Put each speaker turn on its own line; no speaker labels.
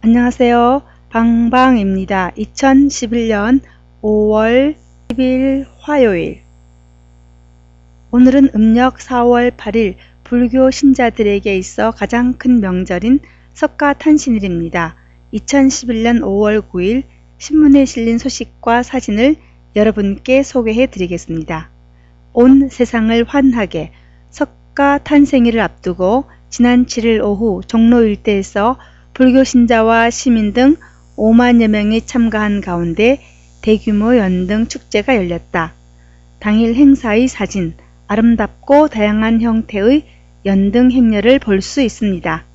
안녕하세요. 방방입니다. 2011년 5월 10일 화요일. 오늘은 음력 4월 8일 불교 신자들에게 있어 가장 큰 명절인 석가탄신일입니다. 2011년 5월 9일 신문에 실린 소식과 사진을 여러분께 소개해 드리겠습니다. 온 세상을 환하게 석가탄생일을 앞두고 지난 7일 오후 종로 일대에서 불교 신자와 시민 등 5만여 명이 참가한 가운데 대규모 연등 축제가 열렸다. 당일 행사의 사진, 아름답고 다양한 형태의 연등 행렬을 볼 수 있습니다.